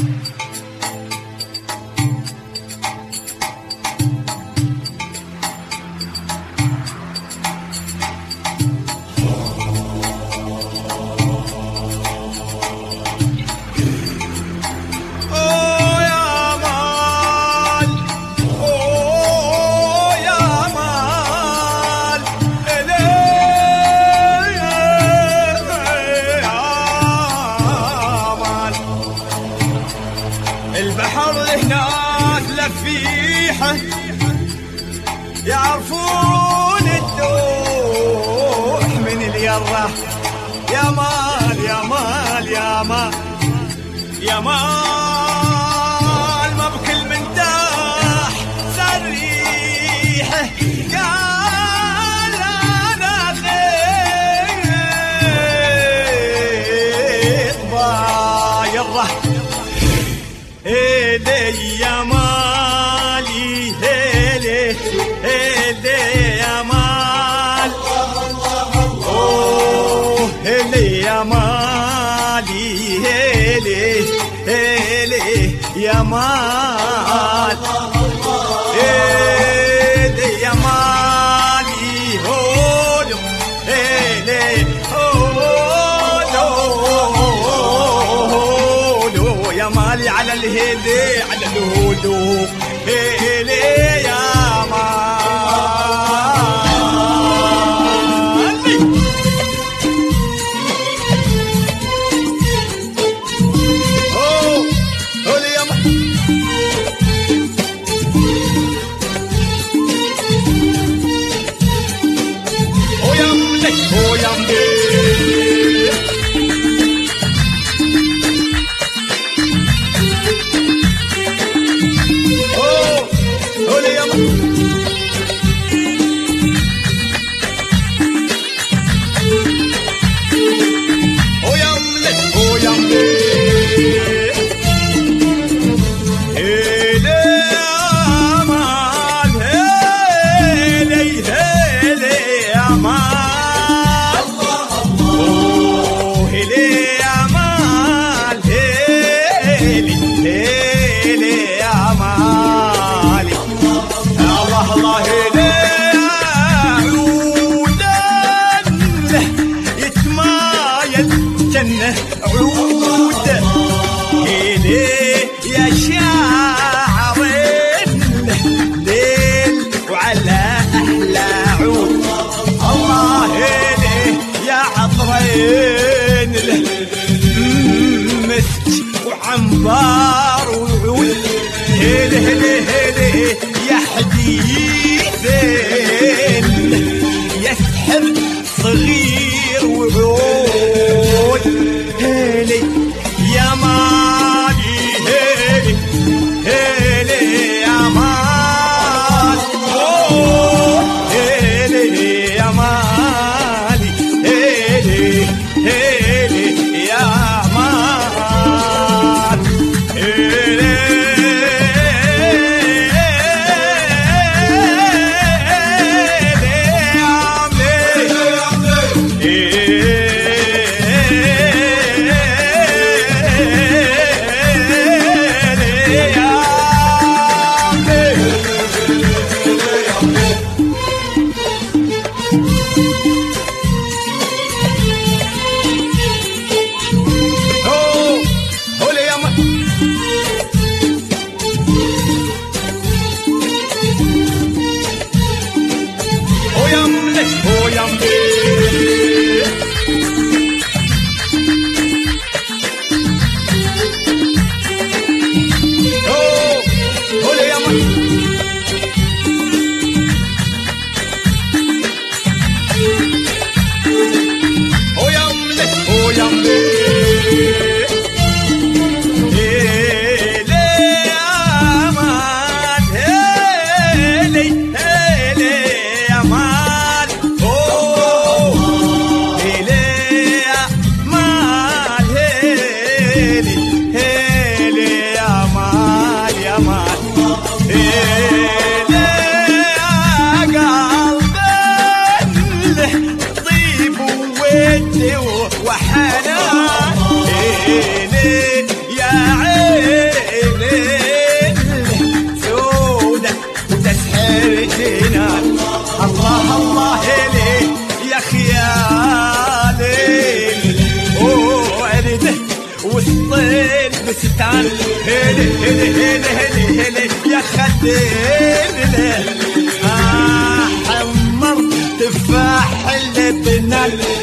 البحر هناك لفيحه يعرفون الدوح من اليره. يا مال يا مال يا مال يا مال، ما بكل من داح صريحه قال انا خيط بايره. هيلي يا مالي هيلي هيلي يا مال، اوه هيلي يا مالي هيلي هيلي يا مال، هيلي يا مالي هولو هيلي هولو يا مالي على الهيلي على الهدوء هيلي يا مالي. اوه هولي يا مالي او يا ملك او يا ملك. الله هيلي عودا يتمايل جنة عود هيلي يا شاعر الليل وعلى أحلى عود. الله هيلي يا عطرين مسك وعنبار وعود هيلي هيلي هيلي يا حديثين يسحر صغير وعود هيلي يا مالي هيلي هيلي يا مال، اوه هيلي يا مالي هيلي هيلي يا مال، هيلي وحنان يا عين بستان هيلي هيلي هيلي هيلي هيلي يا خليلي حمر تفاح اللبنان